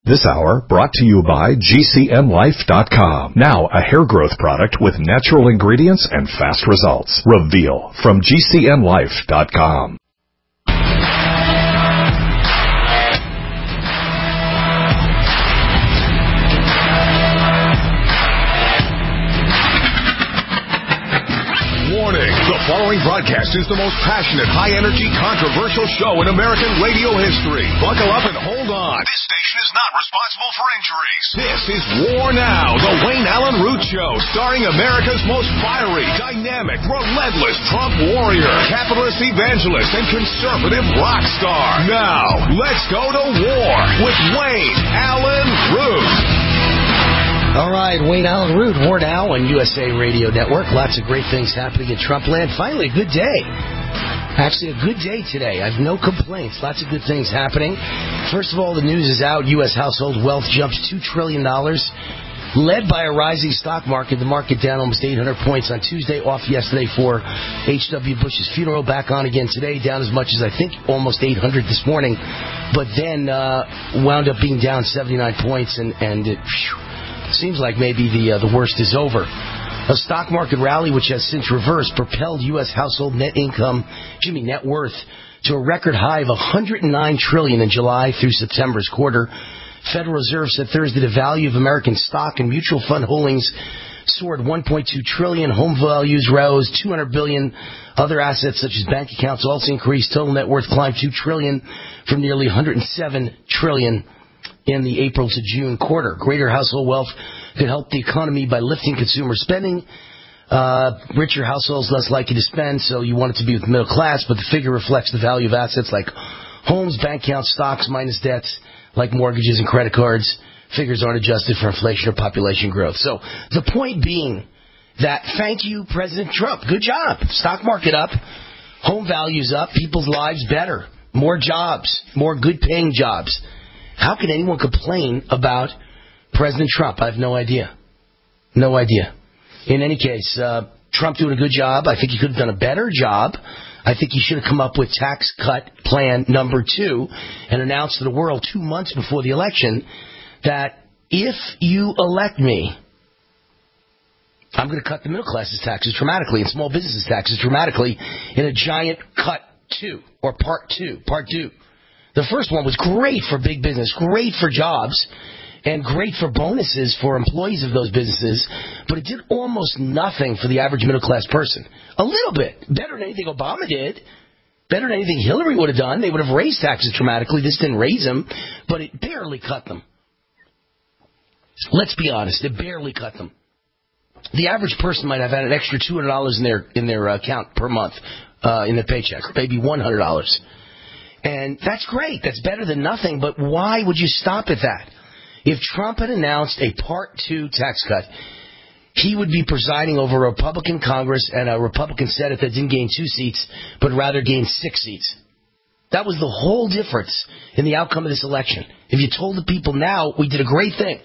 This hour brought to you by GCNlife.com. Now a hair growth product with natural ingredients and fast results. Reveal from GCNlife.com. The following broadcast is the most passionate, high-energy, controversial show in American radio history. Buckle up and hold on. This station is not responsible for injuries. This is War Now, the Wayne Allen Root Show, starring America's most fiery, dynamic, relentless Trump warrior, capitalist evangelist, and conservative rock star. Now, let's go to war with Wayne Allen Root. All right, Wayne Allen Root, War Now on USA Radio Network. Lots of great things happening in Trump land. Finally, a good day. Actually, a good day today. I have no complaints. Lots of good things happening. First of all, the news is out. U.S. household wealth jumps $2 trillion, led by a rising stock market. The market down almost 800 points on Tuesday, off yesterday for H.W. Bush's funeral. Back on again today, down as much as, I think, almost 800 this morning. But then wound up being down 79 points, and it... seems like maybe the worst is over. A stock market rally, which has since reversed, propelled U.S. household net worth, to a record high of $109 trillion in July through September's quarter. Federal Reserve said Thursday the value of American stock and mutual fund holdings soared $1.2 trillion. Home values rose $200 billion. Other assets such as bank accounts also increased. Total net worth climbed $2 trillion from nearly $107 trillion in the April to June quarter. Greater household wealth could help the economy by lifting consumer spending. Richer households less likely to spend, so you want it to be with the middle class, but the figure reflects the value of assets like homes, bank accounts, stocks, minus debts like mortgages and credit cards. Figures aren't adjusted for inflation or population growth. So the point being that thank you, President Trump. Good job. Stock market up, home values up, people's lives better, more jobs, more good-paying jobs. How can anyone complain about President Trump? I have no idea. No idea. In any case, Trump doing a good job. I think he could have done a better job. I think he should have come up with tax cut plan number 2 and announced to the world 2 months before the election that if you elect me, I'm going to cut the middle class's taxes dramatically and small businesses' taxes dramatically in a giant cut 2 or part 2. The first one was great for big business, great for jobs, and great for bonuses for employees of those businesses, but it did almost nothing for the average middle-class person. A little bit. Better than anything Obama did. Better than anything Hillary would have done. They would have raised taxes dramatically. This didn't raise them, but it barely cut them. Let's be honest. It barely cut them. The average person might have had an extra $200 in their account per month in their paycheck, maybe $100. And that's great. That's better than nothing. But why would you stop at that? If Trump had announced a Part 2 tax cut, he would be presiding over a Republican Congress and a Republican Senate that didn't gain 2 seats, but rather gained 6 seats. That was the whole difference in the outcome of this election. If you told the people now, we did a great thing.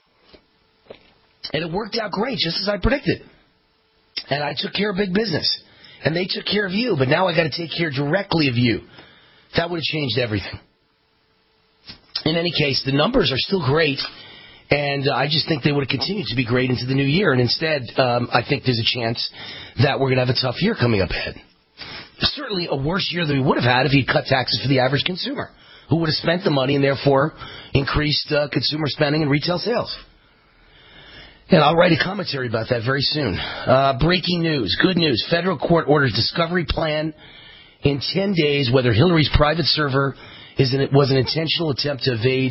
And it worked out great, just as I predicted. And I took care of big business. And they took care of you, but now I got to take care directly of you. That would have changed everything. In any case, the numbers are still great, and I just think they would have continued to be great into the new year. And instead, I think there's a chance that we're going to have a tough year coming up ahead. Certainly a worse year than we would have had if he'd cut taxes for the average consumer, who would have spent the money and therefore increased consumer spending and retail sales. And I'll write a commentary about that very soon. Breaking news, good news. Federal court orders discovery plan in 10 days whether Hillary's private server was an intentional attempt to evade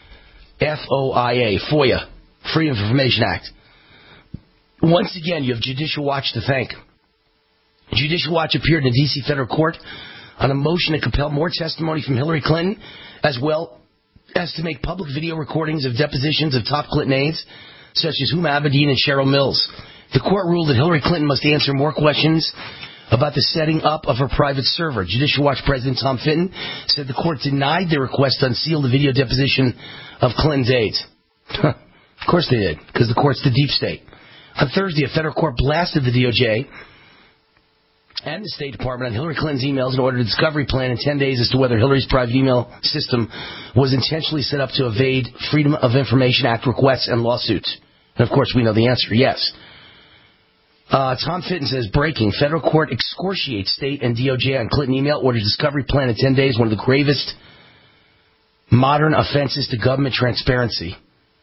FOIA, Freedom of Information Act. Once again, you have Judicial Watch to thank. Judicial Watch appeared in the D.C. federal court on a motion to compel more testimony from Hillary Clinton, as well as to make public video recordings of depositions of top Clinton aides, such as Huma Abedin and Cheryl Mills. The court ruled that Hillary Clinton must answer more questions about the setting up of her private server. Judicial Watch President Tom Fitton said the court denied their request to unseal the video deposition of Clinton's aides. Of course they did, because the court's the deep state. On Thursday, a federal court blasted the DOJ and the State Department on Hillary Clinton's emails and ordered a discovery plan in 10 days as to whether Hillary's private email system was intentionally set up to evade Freedom of Information Act requests and lawsuits. And, of course, we know the answer, yes. Tom Fitton says, breaking. Federal court excoriates state and DOJ on Clinton email, orders discovery plan in 10 days, one of the gravest modern offenses to government transparency.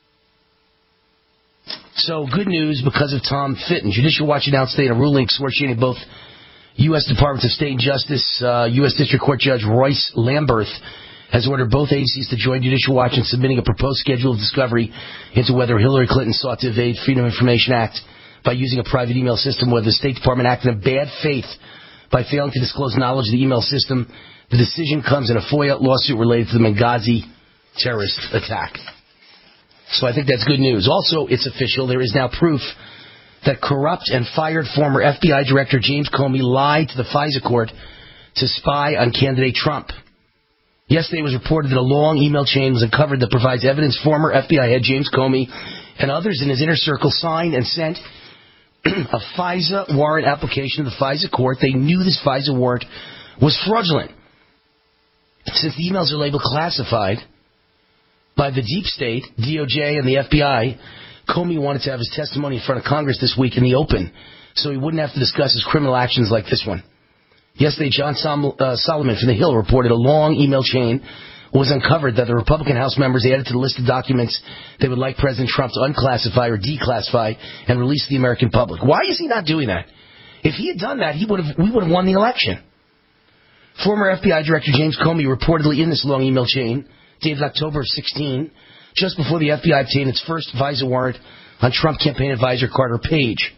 So, good news because of Tom Fitton. Judicial Watch announced today a ruling excoriating both U.S. Department of State and Justice, U.S. District Court Judge Royce Lamberth has ordered both agencies to join Judicial Watch in submitting a proposed schedule of discovery into whether Hillary Clinton sought to evade Freedom of Information Act by using a private email system, whether the State Department acted in bad faith by failing to disclose knowledge of the email system. The decision comes in a FOIA lawsuit related to the Benghazi terrorist attack. So I think that's good news. Also, it's official. There is now proof that corrupt and fired former FBI Director James Comey lied to the FISA court to spy on candidate Trump. Yesterday it was reported that a long email chain was uncovered that provides evidence former FBI head James Comey and others in his inner circle signed and sent a FISA warrant application to the FISA court. They knew this FISA warrant was fraudulent. Since the emails are labeled classified by the deep state, DOJ, and the FBI, Comey wanted to have his testimony in front of Congress this week in the open, so he wouldn't have to discuss his criminal actions like this one. Yesterday, John Solomon from The Hill reported a long email chain was uncovered that the Republican House members added to the list of documents they would like President Trump to unclassify or declassify and release to the American public. Why is he not doing that? If he had done that, we would have won the election. Former FBI Director James Comey reportedly in this long email chain, dated October of 16, just before the FBI obtained its first FISA warrant on Trump campaign advisor Carter Page.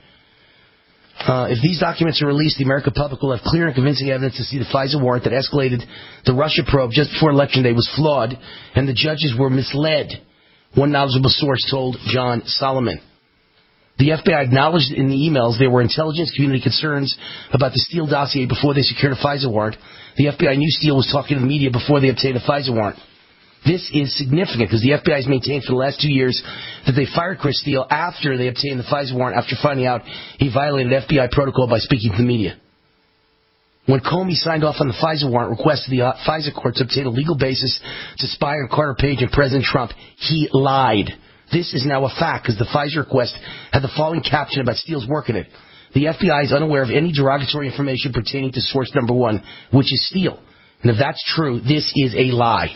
If these documents are released, the American public will have clear and convincing evidence to see the FISA warrant that escalated the Russia probe just before Election Day was flawed, and the judges were misled, one knowledgeable source told John Solomon. The FBI acknowledged in the emails there were intelligence community concerns about the Steele dossier before they secured a FISA warrant. The FBI knew Steele was talking to the media before they obtained a FISA warrant. This is significant because the FBI has maintained for the last 2 years that they fired Chris Steele after they obtained the FISA warrant after finding out he violated FBI protocol by speaking to the media. When Comey signed off on the FISA warrant request to the FISA court to obtain a legal basis to spy on Carter Page and President Trump, he lied. This is now a fact because the FISA request had the following caption about Steele's work in it. The FBI is unaware of any derogatory information pertaining to source number one, which is Steele. And if that's true, this is a lie.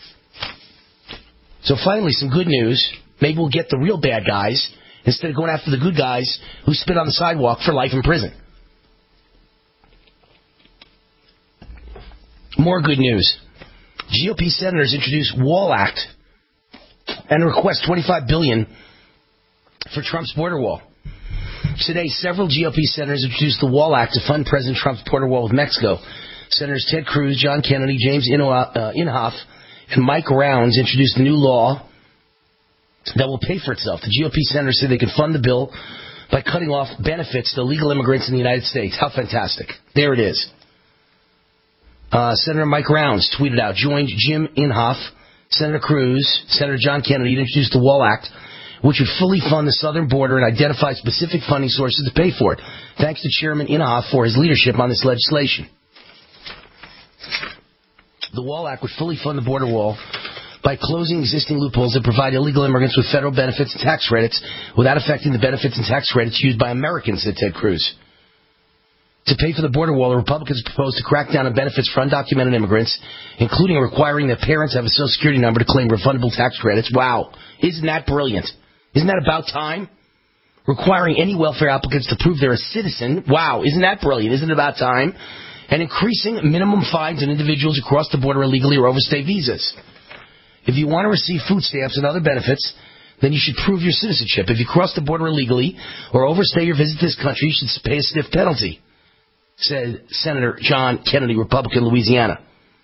So finally, some good news. Maybe we'll get the real bad guys instead of going after the good guys who spit on the sidewalk for life in prison. More good news. GOP senators introduced Wall Act and request $25 billion for Trump's border wall. Today, several GOP senators introduced the Wall Act to fund President Trump's border wall with Mexico. Senators Ted Cruz, John Kennedy, James Inhofe, and Mike Rounds introduced a new law that will pay for itself. The GOP senators say they could fund the bill by cutting off benefits to illegal immigrants in the United States. How fantastic. There it is. Senator Mike Rounds tweeted out, joined Jim Inhofe, Senator Cruz, Senator John Kennedy to introduce the Wall Act, which would fully fund the southern border and identify specific funding sources to pay for it. Thanks to Chairman Inhofe for his leadership on this legislation. The Wall Act would fully fund the border wall by closing existing loopholes that provide illegal immigrants with federal benefits and tax credits without affecting the benefits and tax credits used by Americans, said Ted Cruz. To pay for the border wall, the Republicans proposed to crack down on benefits for undocumented immigrants, including requiring that parents have a Social Security number to claim refundable tax credits. Wow. Isn't that brilliant? Isn't that about time? Requiring any welfare applicants to prove they're a citizen. Wow. Isn't that brilliant? Isn't it about time? And increasing minimum fines on individuals who cross the border illegally or overstay visas. If you want to receive food stamps and other benefits, then you should prove your citizenship. If you cross the border illegally or overstay your visit to this country, you should pay a stiff penalty, said Senator John Kennedy, Republican, Louisiana.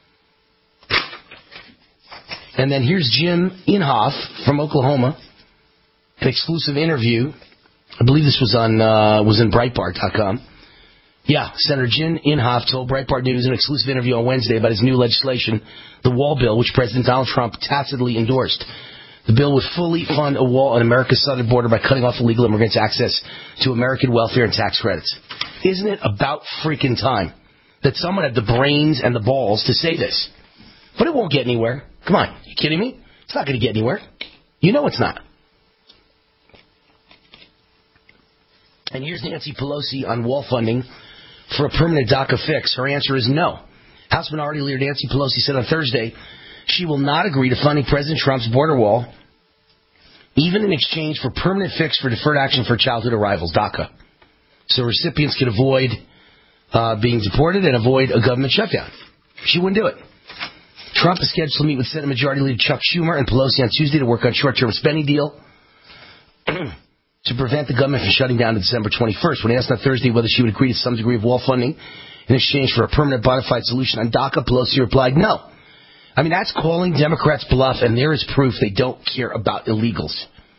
And then here's Jim Inhofe from Oklahoma, an exclusive interview. I believe this was in Breitbart.com. Yeah, Senator Jim Inhofe told Breitbart News in an exclusive interview on Wednesday about his new legislation, the Wall Bill, which President Donald Trump tacitly endorsed. The bill would fully fund a wall on America's southern border by cutting off illegal immigrants' access to American welfare and tax credits. Isn't it about freaking time that someone had the brains and the balls to say this? But it won't get anywhere. Come on, you kidding me? It's not going to get anywhere. You know it's not. And here's Nancy Pelosi on wall funding for a permanent DACA fix. Her answer is no. House Minority Leader Nancy Pelosi said on Thursday she will not agree to funding President Trump's border wall, even in exchange for permanent fix for deferred action for childhood arrivals, DACA. So recipients could avoid being deported and avoid a government shutdown. She wouldn't do it. Trump is scheduled to meet with Senate Majority Leader Chuck Schumer and Pelosi on Tuesday to work on short-term spending deal to prevent the government from shutting down on December 21st. When asked on Thursday whether she would agree to some degree of wall funding in exchange for a permanent bona fide solution on DACA, Pelosi replied no. I mean, that's calling Democrats bluff, and there is proof they don't care about illegals.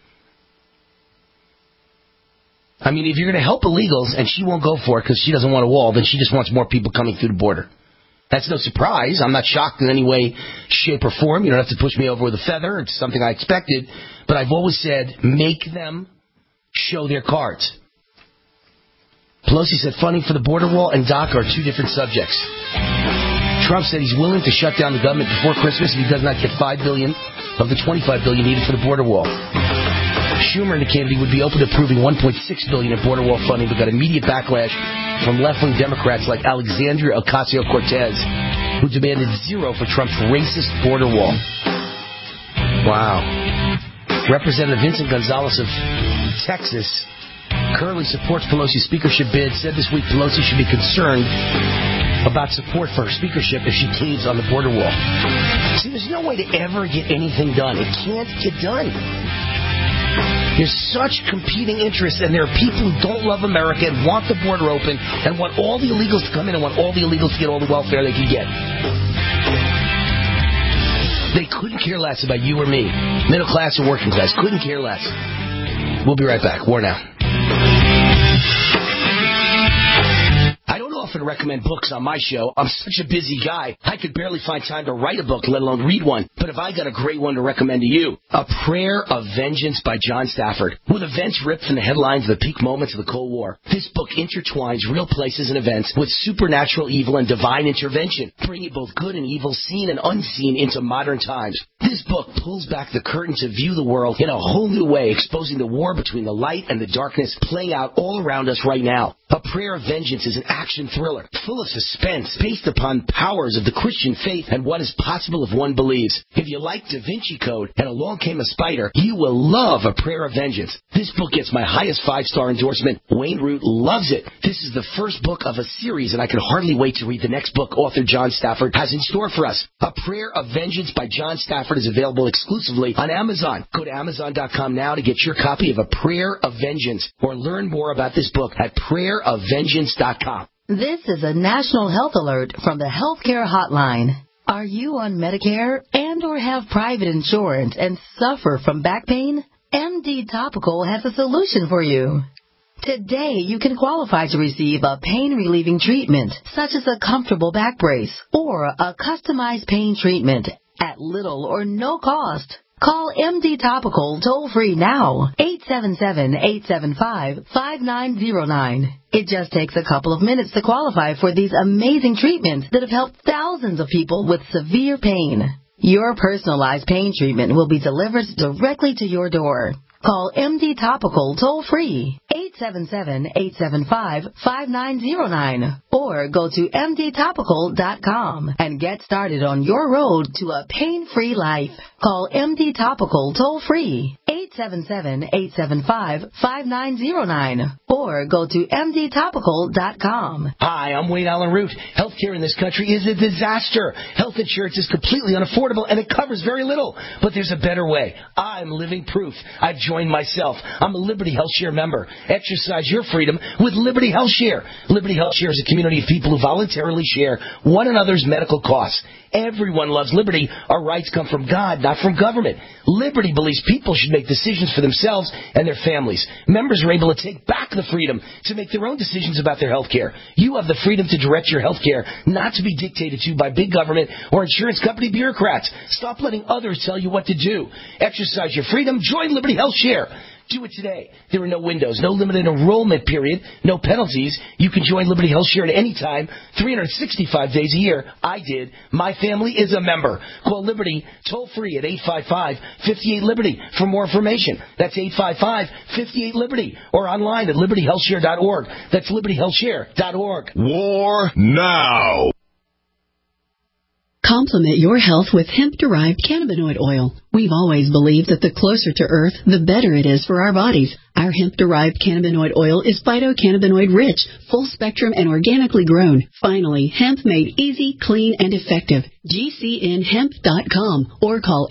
I mean, if you're going to help illegals and she won't go for it because she doesn't want a wall, then she just wants more people coming through the border. That's no surprise. I'm not shocked in any way, shape, or form. You don't have to push me over with a feather. It's something I expected. But I've always said, make them show their cards. Pelosi said funding for the border wall and DACA are two different subjects. Trump said he's willing to shut down the government before Christmas if he does not get $5 billion of the $25 billion needed for the border wall. Schumer indicated he would be open to approving $1.6 billion in border wall funding, but got immediate backlash from left-wing Democrats like Alexandria Ocasio-Cortez, who demanded zero for Trump's racist border wall. Wow. Representative Vincent Gonzalez of Texas currently supports Pelosi's speakership bid, said this week Pelosi should be concerned about support for her speakership if she caves on the border wall. See, there's no way to ever get anything done. It can't get done. There's such competing interests, and there are people who don't love America and want the border open and want all the illegals to come in and want all the illegals to get all the welfare they can get. They couldn't care less about you or me, middle class or working class. Couldn't care less. We'll be right back. War Now. I don't often recommend books on my show. I'm such a busy guy. I could barely find time to write a book, let alone read one. But if I got a great one to recommend to you, A Prayer of Vengeance by John Stafford. With events ripped from the headlines of the peak moments of the Cold War, this book intertwines real places and events with supernatural evil and divine intervention, bringing both good and evil, seen and unseen, into modern times. This book pulls back the curtain to view the world in a whole new way, exposing the war between the light and the darkness playing out all around us right now. A Prayer of Vengeance is an action thriller full of suspense based upon powers of the Christian faith and what is possible if one believes. If you like Da Vinci Code and Along Came a Spider, you will love A Prayer of Vengeance. This book gets my highest 5-star endorsement. Wayne Root loves it. This is the first book of a series, and I can hardly wait to read the next book author John Stafford has in store for us. A Prayer of Vengeance by John Stafford is available exclusively on Amazon. Go to Amazon.com now to get your copy of A Prayer of Vengeance, or learn more about this book at prayerofvengeance.com. This is a national health alert from the Healthcare Hotline. Are you on Medicare and or have private insurance and suffer from back pain? MD Topical has a solution for you. Today, you can qualify to receive a pain-relieving treatment, such as a comfortable back brace or a customized pain treatment at little or no cost. Call MD Topical toll-free now, 877-875-5909. It just takes a couple of minutes to qualify for these amazing treatments that have helped thousands of people with severe pain. Your personalized pain treatment will be delivered directly to your door. Call MD Topical toll-free, 877-875-5909, or go to mdtopical.com and get started on your road to a pain-free life. Call MD Topical toll-free, 877-875-5909, or go to mdtopical.com. Hi, I'm Wayne Allen Root. Healthcare in this country is a disaster. Health insurance is completely unaffordable, and it covers very little. But there's a better way. I'm living proof. I've joined myself. I'm a Liberty HealthShare member. Exercise your freedom with Liberty HealthShare. Liberty HealthShare is a community of people who voluntarily share one another's medical costs. Everyone loves liberty. Our rights come from God, not from government. Liberty believes people should make decisions for themselves and their families. Members are able to take back the freedom to make their own decisions about their health care. You have the freedom to direct your health care, not to be dictated to by big government or insurance company bureaucrats. Stop letting others tell you what to do. Exercise your freedom. Join Liberty HealthShare. Do it today. There are no windows, no limited enrollment period, no penalties. You can join Liberty Health Share at any time, 365 days a year. I did. My family is a member. Call Liberty toll-free at 855-58-LIBERTY for more information. That's 855-58-LIBERTY or online at libertyhealthshare.org. That's libertyhealthshare.org. War now. Complement your health with hemp-derived cannabinoid oil. We've always believed that the closer to Earth, the better it is for our bodies. Our hemp-derived cannabinoid oil is phytocannabinoid-rich, full-spectrum, and organically grown. Finally, hemp made easy, clean, and effective. GCNhemp.com or call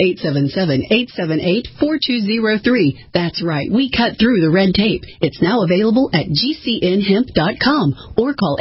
877-878-4203. That's right, we cut through the red tape. It's now available at GCNhemp.com or call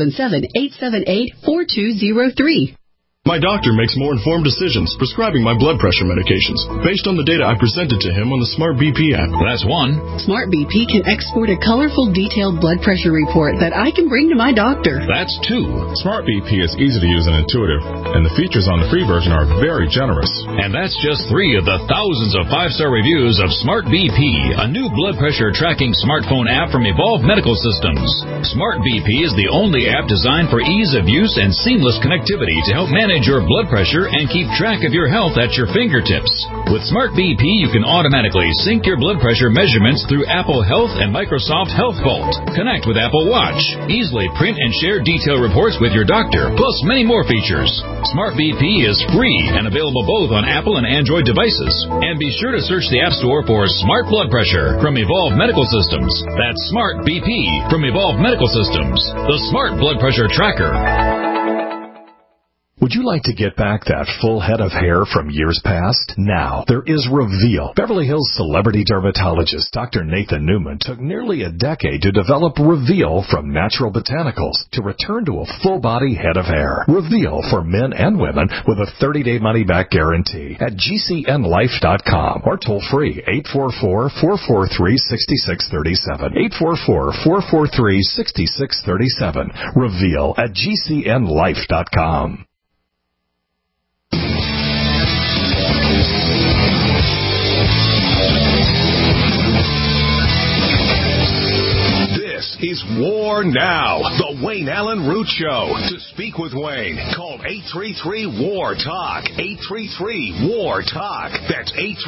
877-878-4203. My doctor makes more informed decisions prescribing my blood pressure medications based on the data I presented to him on the Smart BP app. That's one. Smart BP can export a colorful, detailed blood pressure report that I can bring to my doctor. That's two. Smart BP is easy to use and intuitive, and the features on the free version are very generous. And that's just 3 of the thousands of 5-star reviews of Smart BP, a new blood pressure tracking smartphone app from Evolve Medical Systems. Smart BP is the only app designed for ease of use and seamless connectivity to help manage your blood pressure and keep track of your health at your fingertips. With Smart BP, you can automatically sync your blood pressure measurements through Apple Health and Microsoft Health Vault. Connect with Apple Watch. Easily print and share detailed reports with your doctor, plus many more features. Smart BP is free and available both on Apple and Android devices. And be sure to search the App Store for Smart Blood Pressure from Evolve Medical Systems. That's Smart BP from Evolve Medical Systems, the Smart Blood Pressure Tracker. Would you like to get back that full head of hair from years past? Now, there is Reveal. Beverly Hills celebrity dermatologist Dr. Nathan Newman took nearly a decade to develop Reveal from natural botanicals to return to a full-body head of hair. Reveal for men and women with a 30-day money-back guarantee at GCNlife.com or toll-free 844-443-6637. 844-443-6637. Reveal at GCNlife.com. This is War Now, the Wayne Allen Root Show. To speak with Wayne, call 833-WAR-TALK. 833-WAR-TALK. That's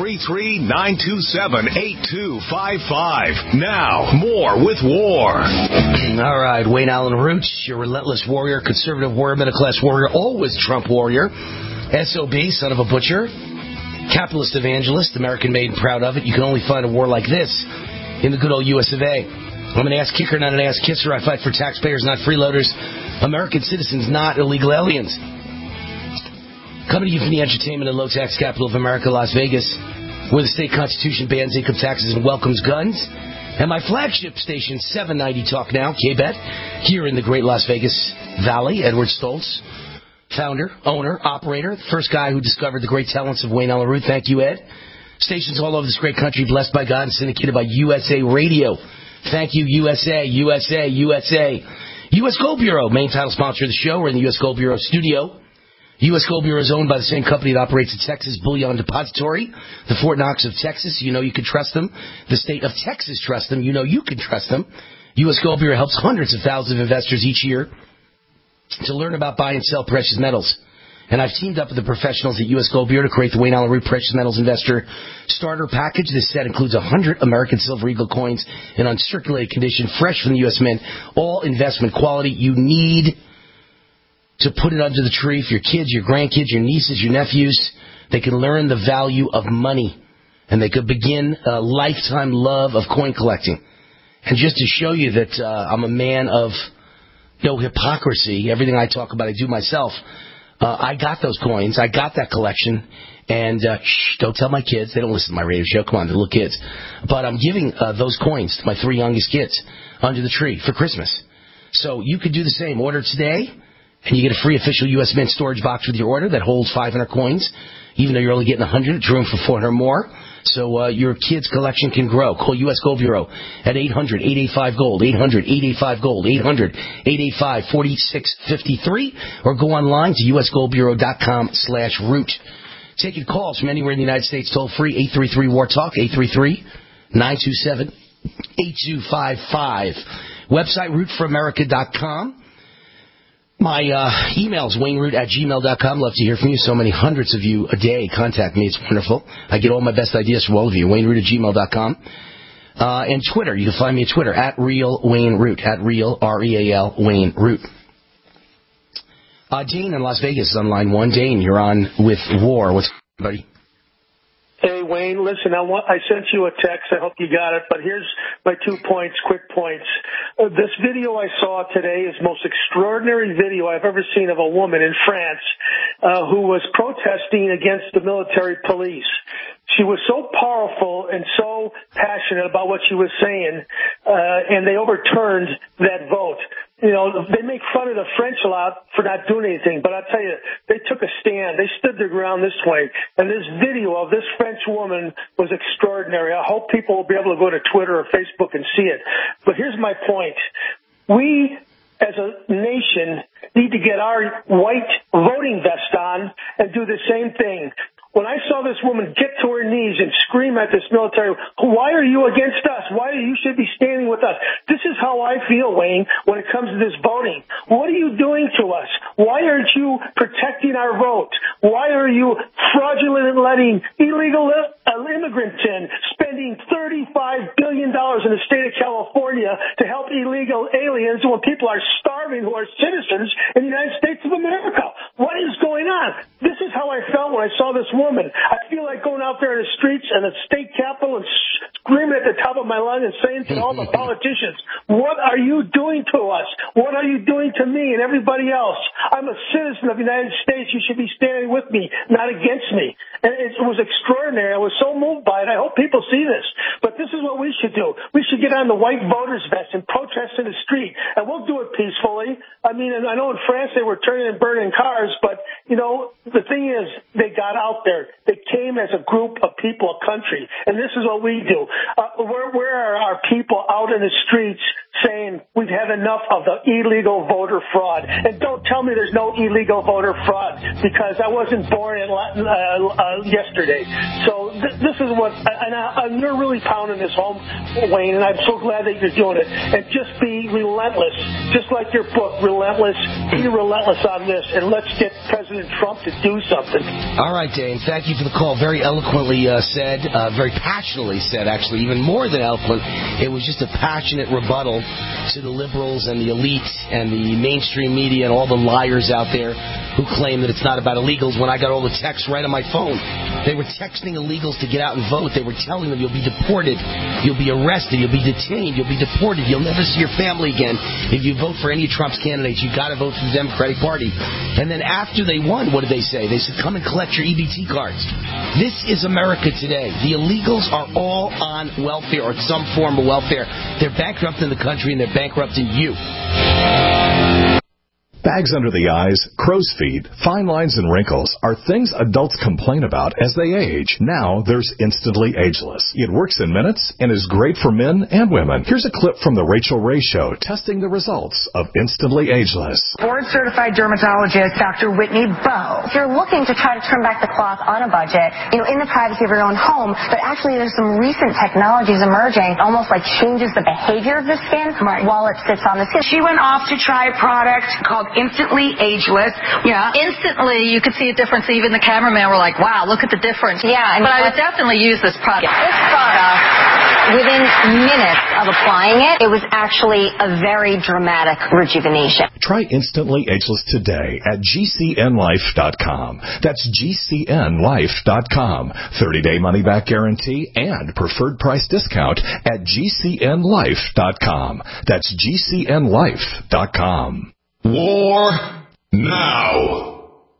833-927-8255. Now, more with War. All right, Wayne Allen Root, your relentless warrior, conservative warrior, middle-class warrior, always Trump warrior, SOB, son of a butcher, capitalist evangelist, American made and proud of it. You can only find a war like this in the good old US of A. I'm an ass kicker, not an ass kisser. I fight for taxpayers, not freeloaders, American citizens, not illegal aliens. Coming to you from the entertainment and low-tax capital of America, Las Vegas, where the state constitution bans income taxes and welcomes guns. And my flagship station, 790 Talk Now, KBET, here in the great Las Vegas Valley. Edward Stoltz, founder, owner, operator, the first guy who discovered the great talents of Wayne Allen Root. Thank you, Ed. Stations all over this great country, blessed by God and syndicated by USA Radio. Thank you, USA, USA, USA. U.S. Gold Bureau, main title sponsor of the show. We're in the U.S. Gold Bureau studio. U.S. Gold Bureau is owned by the same company that operates the Texas Bullion Depository, the Fort Knox of Texas. You know you can trust them. The state of Texas trusts them. You know you can trust them. U.S. Gold Bureau helps hundreds of thousands of investors each year to learn about buy and sell precious metals. And I've teamed up with the professionals at U.S. Gold Bureau to create the Wayne Allen Root Precious Metals Investor Starter Package. This set includes 100 American Silver Eagle coins in uncirculated condition, fresh from the U.S. Mint, all investment quality. You need to put it under the tree for your kids, your grandkids, your nieces, your nephews. They can learn the value of money, and they could begin a lifetime love of coin collecting. And just to show you that I'm a man of no hypocrisy, everything I talk about I do myself. I got those coins. I got that collection. And don't tell my kids. They don't listen to my radio show. Come on, they're little kids. But I'm giving those coins to my 3 youngest kids under the tree for Christmas. So you could do the same. Order today, and you get a free official U.S. Mint storage box with your order that holds 500 coins. Even though you're only getting 100, it's room for 400 more. So your kids' collection can grow. Call U.S. Gold Bureau at 800-885-GOLD, 800-885-GOLD, 800-885-4653, or go online to usgoldbureau.com/root. Taking calls from anywhere in the United States, toll free, 833-WAR-TALK, 927-8255. Website, rootforamerica.com. My email's wayneroot@gmail.com. Love to hear from you. So many hundreds of you a day contact me. It's wonderful. I get all my best ideas from all of you. wayneroot@gmail.com. And Twitter. You can find me at Twitter, @RealWayneRoot, @Real, R-E-A-L, Wayne Root. Dane in Las Vegas is on line 1. Dane, you're on with War. What's up, buddy? Hey, Wayne, listen, I sent you a text. I hope you got it. But here's my 2 points, quick points. This video I saw today is the most extraordinary video I've ever seen of a woman in France who was protesting against the military police. She was so powerful and so passionate about what she was saying, and they overturned that vote. You know, they make fun of the French a lot for not doing anything, but I'll tell you, they took a stand. They stood their ground this way. And this video of this French woman was extraordinary. I hope people will be able to go to Twitter or Facebook and see it. But here's my point. We, as a nation, need to get our white voting vest on and do the same thing. When I saw this woman get to her knees and scream at this military, why are you against us? Why you should be standing with us? This is how I feel, Wayne, when it comes to this voting. What are you doing to us? Why aren't you protecting our vote? Why are you fraudulently letting illegal immigrants in, spending $35 billion in the state of California to help illegal aliens when people are starving who are citizens in the United States of America? What is going on? This is how I felt when I saw this woman. I feel like going out there in the streets and the state capitol and screaming at the top of my lungs and saying to all the politicians, what are you doing to us? What are you doing to me and everybody else? I'm a citizen of the United States. You should be standing with me, not against me. And it was extraordinary. I was so moved by it. I hope people see this. But this is what we should do. We should get on the white voters' vest and protest in the street. And we'll do it peacefully. I mean, and I know in France they were turning and burning cars, but, you know, the thing is, they got out there. They came as a group of people, a country. And this is what we do. Where are our people out in the streets saying we've had enough of the illegal voter fraud? And don't tell me there's no illegal voter fraud, because I wasn't born in yesterday. So this is what, and you're really pounding this home, Wayne, and I'm so glad that you're doing it. And just be relentless, just like your book, Relentless. Be relentless on this, and let's get President Trump to do something. All right, Dane, thank you for the call. Very eloquently said, very passionately said, actually, even more than eloquent. It was just a passionate rebuttal to the liberals and the elite and the mainstream media and all the liars out there who claim that it's not about illegals. When I got all the texts right on my phone, they were texting illegals to get out and vote. They were telling them you'll be deported, you'll be arrested, you'll be detained, you'll be deported, you'll never see your family again if you vote for any of Trump's candidates. You've got to vote for the Democratic Party. And then after they won, what did they say? They said, come and collect your EBT cards. This is America today. The illegals are all on welfare or some form of welfare. They're bankrupting the country and they're bankrupting you. Bags under the eyes, crow's feet, fine lines and wrinkles are things adults complain about as they age. Now there's Instantly Ageless. It works in minutes and is great for men and women. Here's a clip from The Rachel Ray Show testing the results of Instantly Ageless. Board-certified dermatologist Dr. Whitney Bowe. If you're looking to try to trim back the cloth on a budget, in the privacy of your own home, but actually there's some recent technologies emerging, almost like changes the behavior of the skin while it sits on the skin. She went off to try a product called Instantly Ageless. Yeah. Instantly, you could see a difference. Even the cameraman were like, wow, look at the difference. Yeah. But I would definitely use this product. This product, within minutes of applying it, it was actually a very dramatic rejuvenation. Try Instantly Ageless today at GCNlife.com. That's GCNlife.com. 30-day money-back guarantee and preferred price discount at GCNlife.com. That's GCNlife.com. War now.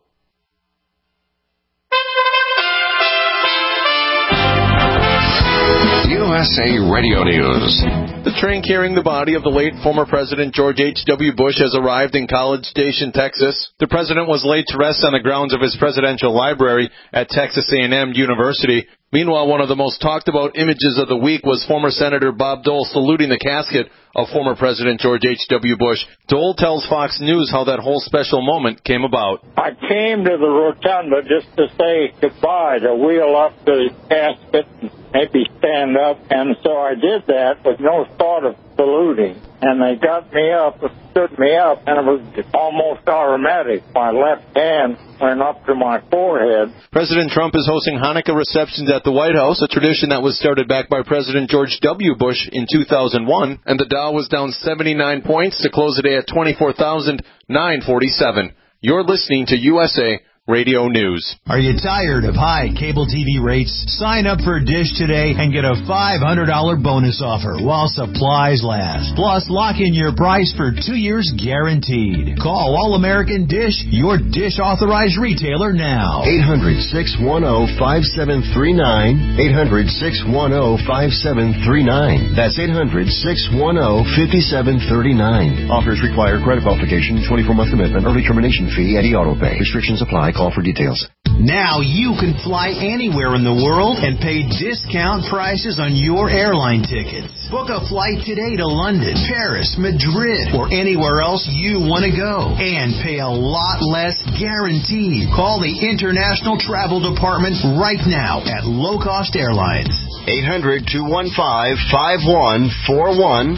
USA Radio News. The train carrying the body of the late former President George H.W. Bush has arrived in College Station, Texas. The president was laid to rest on the grounds of his presidential library at Texas A&M University. Meanwhile, one of the most talked about images of the week was former Senator Bob Dole saluting the casket of former President George H.W. Bush. Dole tells Fox News how that whole special moment came about. I came to the rotunda just to say goodbye, to wheel up the casket and maybe stand up, and so I did that with no thought of saluting. And they got me up, stood me up, and it was almost automatic. My left hand went up to my forehead. President Trump is hosting Hanukkah receptions at the White House, a tradition that was started back by President George W. Bush in 2001, and the Dow was down 79 points to close the day at 24,947. You're listening to USA Radio News. Are you tired of high cable TV rates? Sign up for Dish today and get a $500 bonus offer while supplies last. Plus, lock in your price for 2 years guaranteed. Call All-American Dish, your Dish authorized retailer now. 800-610-5739. 800-610-5739. That's 800-610-5739. Offers require credit qualification, 24-month commitment, early termination fee, and auto pay. Restrictions apply. Call for details. Now you can fly anywhere in the world and pay discount prices on your airline tickets. Book a flight today to London, Paris, Madrid, or anywhere else you want to go and pay a lot less guaranteed. Call the International Travel Department right now at Low Cost Airlines. 800-215-5141.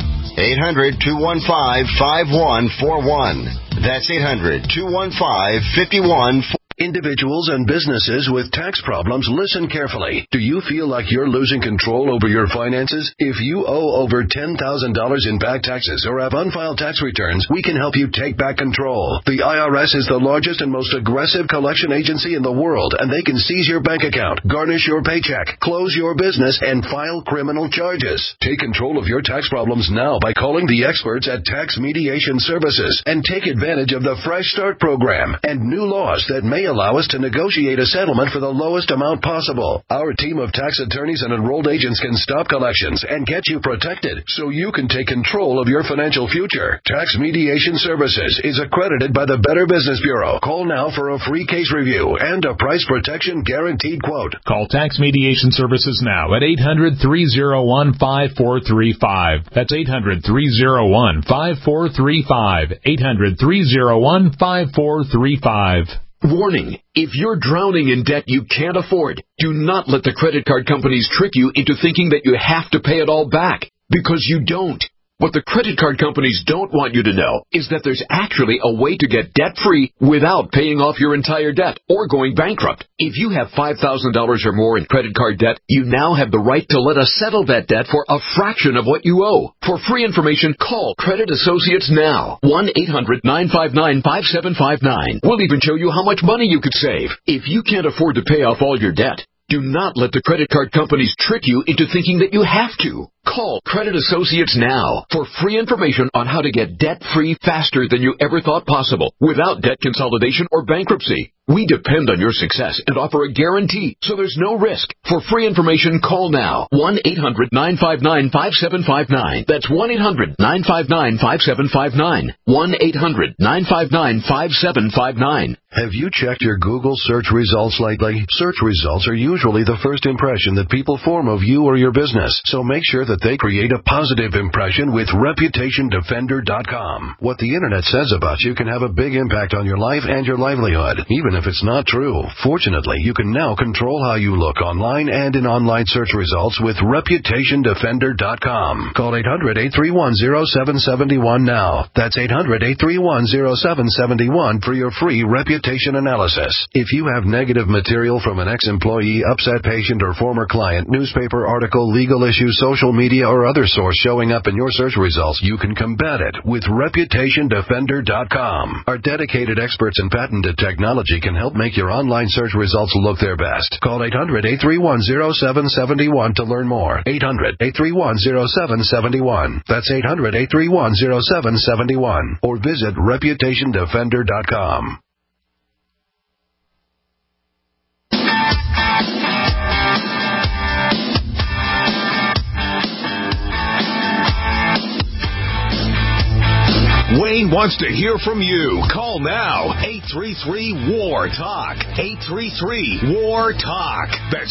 800-215-5141. That's 800-215-5141. Individuals and businesses with tax problems, listen carefully. Do you feel like you're losing control over your finances? If you owe over $10,000 in back taxes or have unfiled tax returns, we can help you take back control. The IRS is the largest and most aggressive collection agency in the world, and they can seize your bank account, garnish your paycheck, close your business, and file criminal charges. Take control of your tax problems now by calling the experts at Tax Mediation Services and take advantage of the Fresh Start program and new laws that may allow us to negotiate a settlement for the lowest amount possible. Our team of tax attorneys and enrolled agents can stop collections and get you protected so you can take control of your financial future. Tax Mediation Services is accredited by the Better Business Bureau. Call now for a free case review and a price protection guaranteed quote. Call Tax Mediation Services now at 800-301-5435. That's 800-301-5435. 800-301-5435. Warning, if you're drowning in debt you can't afford, do not let the credit card companies trick you into thinking that you have to pay it all back, because you don't. What the credit card companies don't want you to know is that there's actually a way to get debt-free without paying off your entire debt or going bankrupt. If you have $5,000 or more in credit card debt, you now have the right to let us settle that debt for a fraction of what you owe. For free information, call Credit Associates now. 1-800-959-5759. We'll even show you how much money you could save. If you can't afford to pay off all your debt, do not let the credit card companies trick you into thinking that you have to. Call Credit Associates now for free information on how to get debt-free faster than you ever thought possible without debt consolidation or bankruptcy. We depend on your success and offer a guarantee, so there's no risk. For free information, call now. 1-800-959-5759. That's 1-800-959-5759. 1-800-959-5759. Have you checked your Google search results lately? Search results are usually the first impression that people form of you or your business, so make sure that they create a positive impression with ReputationDefender.com. What the Internet says about you can have a big impact on your life and your livelihood, even if it's not true. Fortunately, you can now control how you look online and in online search results with ReputationDefender.com. Call 800-831-0771 now. That's 800-831-0771 for your free reputation analysis. If you have negative material from an ex-employee, upset patient, or former client, newspaper article, legal issue, social media, or other source showing up in your search results, you can combat it with ReputationDefender.com. Our dedicated experts in patented technology can help make your online search results look their best. Call 800-831-0771 to learn more. 800-831-0771. That's 800-831-0771. Or visit ReputationDefender.com. Wayne Wayne wants to hear from you. Call now. 833-WAR-TALK. 833-WAR-TALK. That's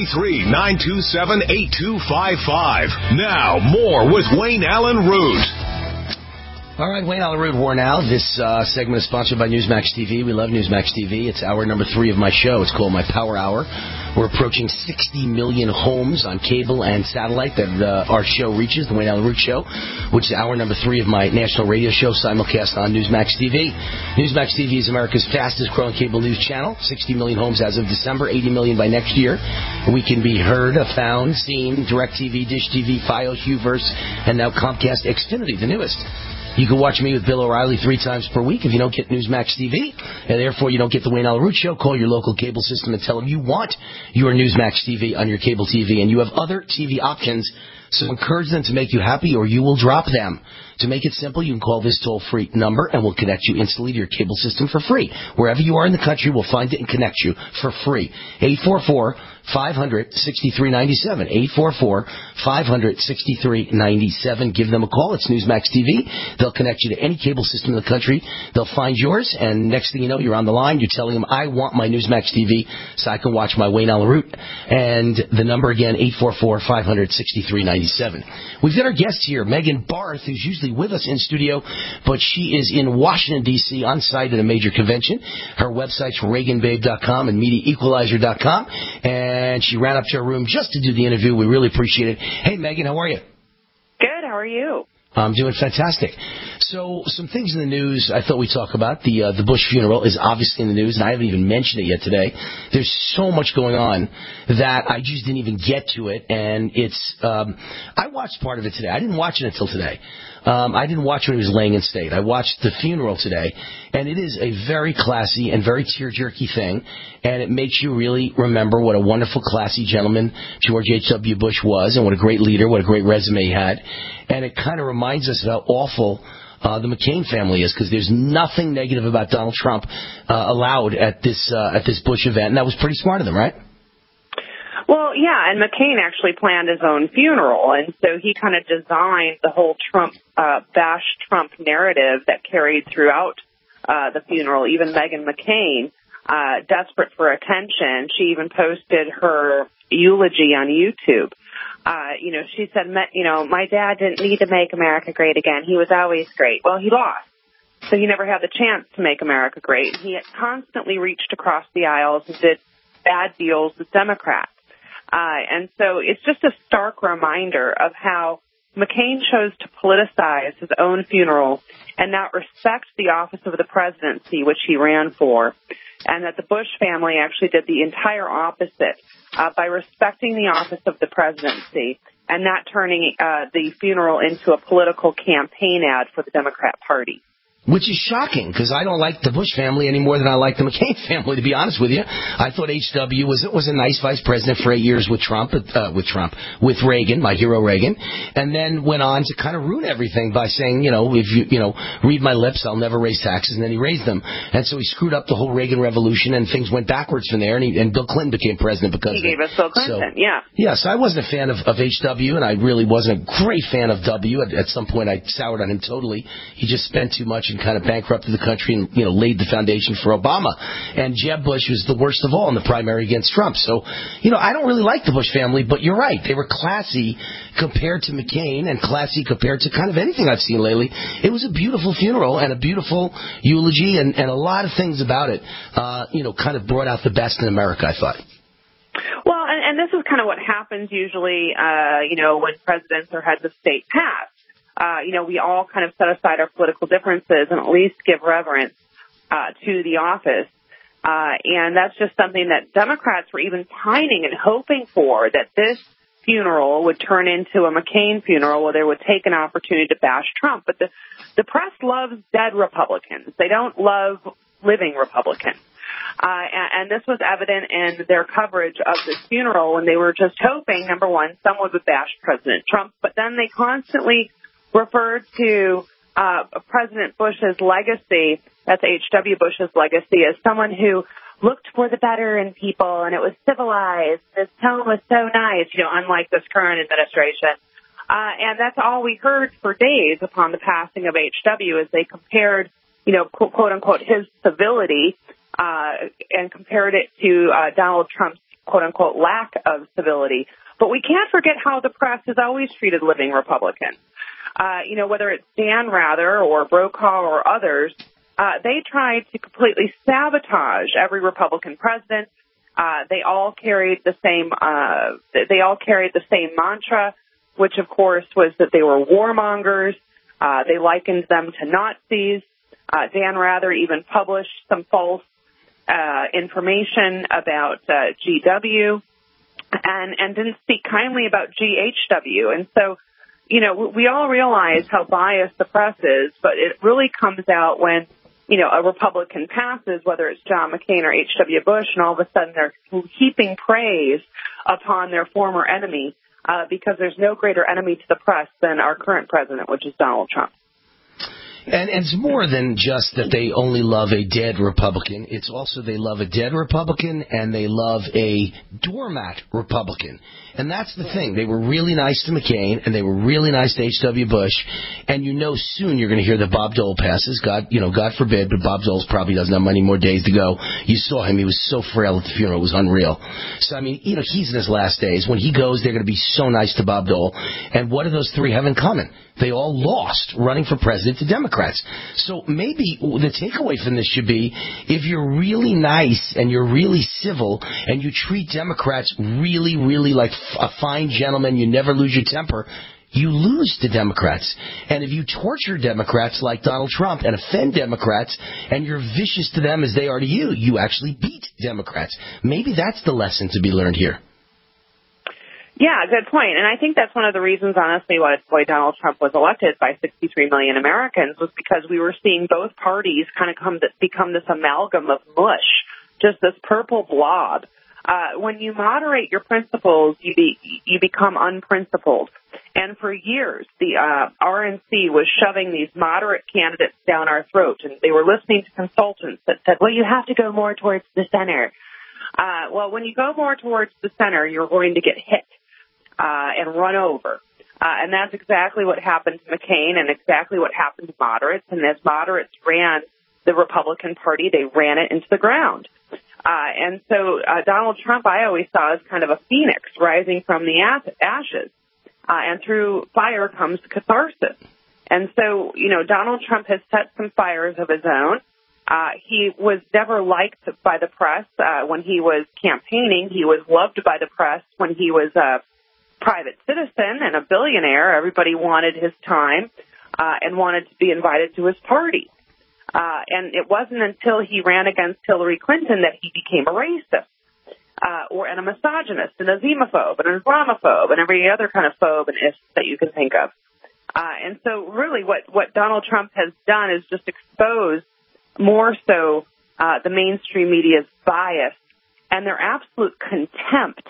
833-927-8255. Now, more with Wayne Allen Root. All right, Wayne Allen Root, War Now. This segment is sponsored by Newsmax TV. We love Newsmax TV. It's hour number 3 of my show. It's called My Power Hour. We're approaching 60 million homes on cable and satellite that our show reaches, the Wayne Allen Root Show, which is hour number 3 of my national radio show, simulcast on Newsmax TV. Newsmax TV is America's fastest growing cable news channel. 60 million homes as of December, 80 million by next year. We can be heard, found, seen, DirecTV, Dish TV, Fios, Uverse, and now Comcast Xfinity, the newest. You can watch me with Bill O'Reilly 3 times per week if you don't get Newsmax TV, and therefore you don't get the Wayne Allen Root Show. Call your local cable system and tell them you want your Newsmax TV on your cable TV, and you have other TV options, so encourage them to make you happy or you will drop them. To make it simple, you can call this toll-free number, and we'll connect you instantly to your cable system for free. Wherever you are in the country, we'll find it and connect you for free. 844-500-6397. 844-500-6397. Give them a call. It's Newsmax TV. They'll connect you to any cable system in the country. They'll find yours, and next thing you know, you're on the line. You're telling them, I want my Newsmax TV so I can watch my Wayne Allen Root. And the number again, 844-500-6397. We've got our guest here, Megan Barth, who's usually with us in studio, but she is in Washington, D.C. on site at a major convention. Her website's ReaganBabe.com and MediaEqualizer.com, and she ran up to her room just to do the interview. We really appreciate it. Hey, Megan, how are you? Good. How are you? I'm doing fantastic. So, some things in the news I thought we'd talk about. The Bush funeral is obviously in the news, and I haven't even mentioned it yet today. There's so much going on that I just didn't even get to it, and it's I watched part of it today. I didn't watch it until today. I didn't watch when he was laying in state. I watched the funeral today, and it is a very classy and very tear-jerky thing, and it makes you really remember what a wonderful, classy gentleman George H.W. Bush was, and what a great leader, what a great resume he had. And it kind of reminds us of how awful the McCain family is, because there's nothing negative about Donald Trump allowed at this Bush event, and that was pretty smart of them, right? Well, yeah, and McCain actually planned his own funeral, and so he kind of designed the whole bash Trump narrative that carried throughout the funeral. Even Meghan McCain, desperate for attention, she even posted her eulogy on YouTube. She said, my dad didn't need to make America great again. He was always great. Well, he lost, so he never had the chance to make America great. He had constantly reached across the aisles and did bad deals with Democrats. And so it's just a stark reminder of how McCain chose to politicize his own funeral and not respect the office of the presidency, which he ran for, and that the Bush family actually did the entire opposite by respecting the office of the presidency and not turning the funeral into a political campaign ad for the Democrat Party. Which is shocking, because I don't like the Bush family any more than I like the McCain family, to be honest with you. I thought H.W. was a nice vice president for 8 years with Reagan, my hero Reagan, and then went on to kind of ruin everything by saying, if you read my lips, I'll never raise taxes, and then he raised them. And so he screwed up the whole Reagan Revolution, and things went backwards from there, and Bill Clinton became president because he gave us Bill Clinton, yeah. Yeah, so I wasn't a fan of H.W., and I really wasn't a great fan of W. At some point, I soured on him totally. He just spent too much and kind of bankrupted the country and, laid the foundation for Obama. And Jeb Bush was the worst of all in the primary against Trump. So, I don't really like the Bush family, but you're right. They were classy compared to McCain and classy compared to kind of anything I've seen lately. It was a beautiful funeral and a beautiful eulogy, and a lot of things about it, kind of brought out the best in America, I thought. Well, and this is kind of what happens usually, when presidents or heads of state pass. We all kind of set aside our political differences and at least give reverence to the office. And that's just something that Democrats were even pining and hoping for, that this funeral would turn into a McCain funeral where they would take an opportunity to bash Trump. But the press loves dead Republicans. They don't love living Republicans. And this was evident in their coverage of this funeral when they were just hoping, number one, someone would bash President Trump. But then they constantly referred to President Bush's legacy, that's H.W. Bush's legacy, as someone who looked for the better in people, and it was civilized. His tone was so nice, unlike this current administration. And that's all we heard for days upon the passing of H.W. as they compared, quote unquote, his civility and compared it to Donald Trump's quote unquote lack of civility. But we can't forget how the press has always treated living Republicans. Whether it's Dan Rather or Brokaw or others, they tried to completely sabotage every Republican president. They all carried the same mantra, which of course was that they were warmongers. They likened them to Nazis. Dan Rather even published some false information about GW and didn't speak kindly about GHW. And so, we all realize how biased the press is, but it really comes out when, a Republican passes, whether it's John McCain or H.W. Bush, and all of a sudden they're heaping praise upon their former enemy because there's no greater enemy to the press than our current president, which is Donald Trump. And it's more than just that they only love a dead Republican. It's also they love a dead Republican and they love a doormat Republican. And that's the thing. They were really nice to McCain and they were really nice to H.W. Bush. And soon you're going to hear that Bob Dole passes. God forbid, but Bob Dole probably doesn't have many more days to go. You saw him. He was so frail at the funeral. It was unreal. So, he's in his last days. When he goes, they're going to be so nice to Bob Dole. And what do those three have in common? They all lost running for president to Democrats. So maybe the takeaway from this should be, if you're really nice and you're really civil and you treat Democrats really, really like a fine gentleman, you never lose your temper, you lose to Democrats. And if you torture Democrats like Donald Trump and offend Democrats and you're vicious to them as they are to you, you actually beat Democrats. Maybe that's the lesson to be learned here. Yeah, good point. And I think that's one of the reasons, honestly, why Donald Trump was elected by 63 million Americans was because we were seeing both parties kind of become this amalgam of mush, just this purple blob. When you moderate your principles, you become unprincipled. And for years, the RNC was shoving these moderate candidates down our throat, and they were listening to consultants that said, well, you have to go more towards the center. Well, when you go more towards the center, you're going to get hit and run over. And that's exactly what happened to McCain and exactly what happened to moderates. And as moderates ran the Republican Party, they ran it into the ground. And so Donald Trump, I always saw as kind of a phoenix rising from the ashes. And through fire comes catharsis. And so, Donald Trump has set some fires of his own. He was never liked by the press when he was campaigning. He was loved by the press when he was a private citizen and a billionaire. Everybody wanted his time and wanted to be invited to his party. And it wasn't until he ran against Hillary Clinton that he became a racist and a misogynist and a xenophobe and a Islamophobe and every other kind of phobe and ist that you can think of. And so really what Donald Trump has done is just expose more so the mainstream media's bias and their absolute contempt,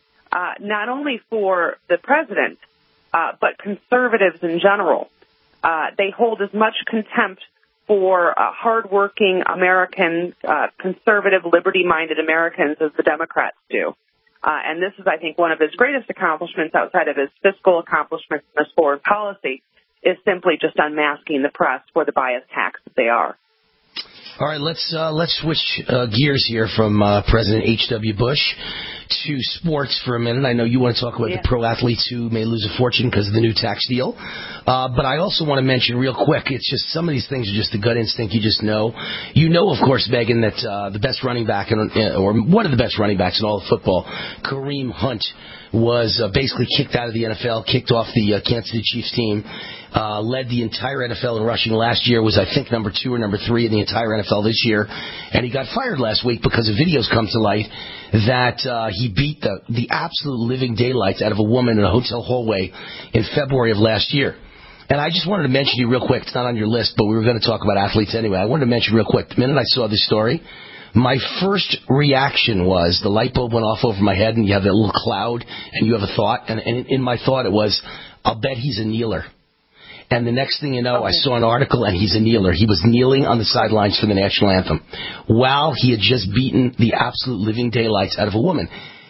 not only for the president, but conservatives in general. They hold as much contempt for hardworking American, conservative, liberty-minded Americans as the Democrats do. And this is, I think, one of his greatest accomplishments outside of his fiscal accomplishments in this foreign policy is simply just unmasking the press for the biased hacks that they are. All right, let's switch gears here from President H.W. Bush to sports for a minute. I know you want to talk about the pro athletes who may lose a fortune because of the new tax deal. But I also want to mention real quick, it's just some of these things are just a gut instinct. You just know. You know, of course, Megan, that the best running back, or one of the best running backs in all of football, Kareem Hunt, was basically kicked out of the NFL, kicked off the Kansas City Chiefs team, led the entire NFL in rushing last year, was I think number 2 or number 3 in the entire NFL this year, and he got fired last week because a video's come to light that he beat the absolute living daylights out of a woman in a hotel hallway in February of last year. And I just wanted to mention to you real quick, it's not on your list, but we were going to talk about athletes anyway. I wanted to mention real quick, the minute I saw this story, my first reaction was the light bulb went off over my head and you have that little cloud and you have a thought. And in my thought it was, I'll bet he's a kneeler. And the next thing you know, I saw an article and he's a kneeler. He was kneeling on the sidelines for the national anthem while he had just beaten the absolute living daylights out of a woman.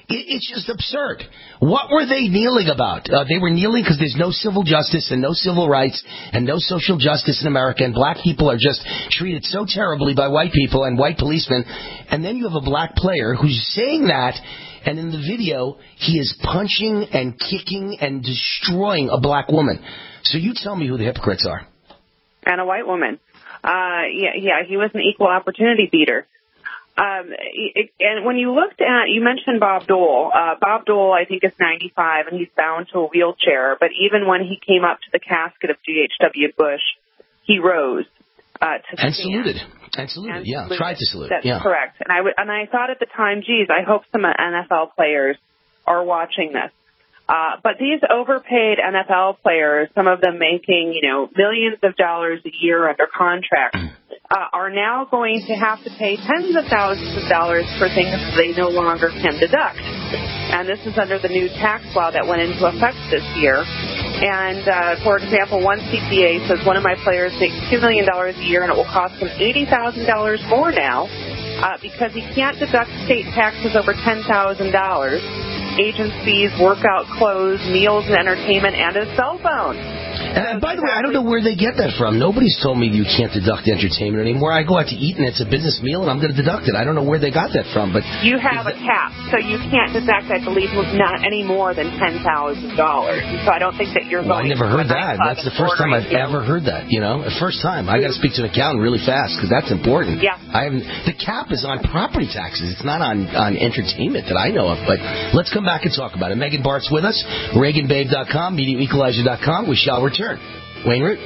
It's just absurd. What were they kneeling about? They were kneeling because there's no civil justice and no civil rights and no social justice in America, and black people are just treated so terribly by white people and white policemen. And then you have a black player who's saying that, and in the video, he is punching and kicking and destroying a black woman. So you tell me who the hypocrites are. And a white woman. Yeah, he was an equal opportunity beater. And when you looked at, you mentioned Bob Dole. Bob Dole, I think, is 95, and he's bound to a wheelchair. But even when he came up to the casket of G.H.W. Bush, he rose to saluted. And saluted, yeah. Tried to salute. That's correct. And I thought at the time, geez, I hope some NFL players are watching this. But these overpaid NFL players, some of them making, millions of dollars a year under contract, are now going to have to pay tens of thousands of dollars for things they no longer can deduct. And this is under the new tax law that went into effect this year. And, for example, one CPA says one of my players makes $2 million a year and it will cost him $80,000 more now because he can't deduct state taxes over $10,000. Agent fees, workout clothes, meals and entertainment, and a cell phone. And by the way, I don't know where they get that from. Nobody's told me you can't deduct entertainment anymore. I go out to eat and it's a business meal and I'm going to deduct it. I don't know where they got that from, but you have a cap, so you can't deduct, I believe, not any more than $10,000. So I don't think that you're going. I never heard that. That's the first time I've ever heard that. The first time. I got to speak to an accountant really fast because that's important. Yeah. The cap is on property taxes. It's not on entertainment that I know of. But let's come back and talk about it. Megan Bart's with us. ReaganBabe.com, MediaEqualizer.com. We shall return. Wayne Root.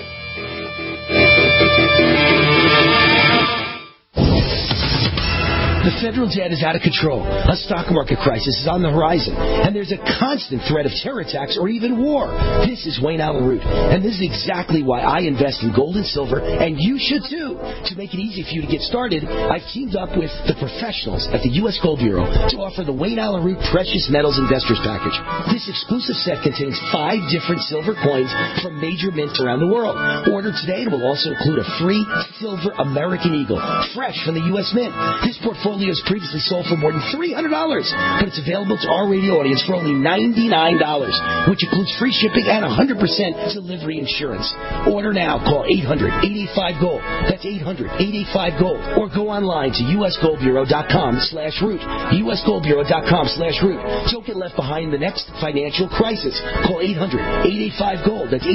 The federal debt is out of control. A stock market crisis is on the horizon, and there's a constant threat of terror attacks or even war. This is Wayne Allen Root, and this is exactly why I invest in gold and silver, and you should too. To make it easy for you to get started, I've teamed up with the professionals at the U.S. Gold Bureau to offer the Wayne Allen Root Precious Metals Investors Package. This exclusive set contains 5 different silver coins from major mints around the world. Order today, and it will also include a free silver American Eagle, fresh from the U.S. Mint. This portfolio is previously sold for more than $300, but it's available to our radio audience for only $99, which includes free shipping and 100% delivery insurance. Order now. Call 800-885-GOLD. That's 800-885-GOLD. Or go online to usgoldbureau.com/root. usgoldbureau.com/root. Don't get left behind in the next financial crisis. Call 800-885-GOLD. That's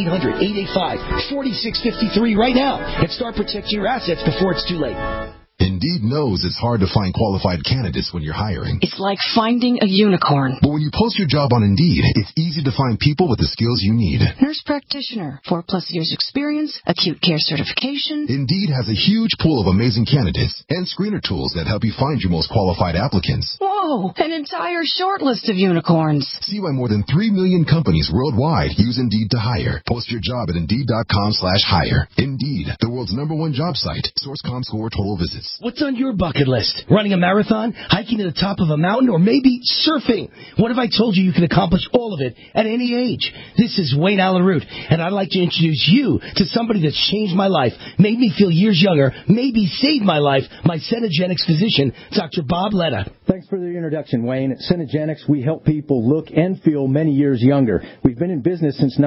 800-885-4653 right now and start protecting your assets before it's too late. Indeed knows it's hard to find qualified candidates when you're hiring. It's like finding a unicorn. But when you post your job on Indeed, it's easy to find people with the skills you need. Nurse practitioner, 4+ years experience, acute care certification. Indeed has a huge pool of amazing candidates and screener tools that help you find your most qualified applicants. Whoa, an entire short list of unicorns. See why more than 3 million companies worldwide use Indeed to hire. Post your job at Indeed.com/hire. Indeed, the world's #1 job site. Source.com score total visits. What's on your bucket list? Running a marathon? Hiking to the top of a mountain? Or maybe surfing? What if I told you can accomplish all of it at any age? This is Wayne Allen Root, and I'd like to introduce you to somebody that's changed my life, made me feel years younger, maybe saved my life, my Cenegenics physician, Dr. Bob Letta. Thanks for the introduction, Wayne. At Cenegenics, we help people look and feel many years younger. We've been in business since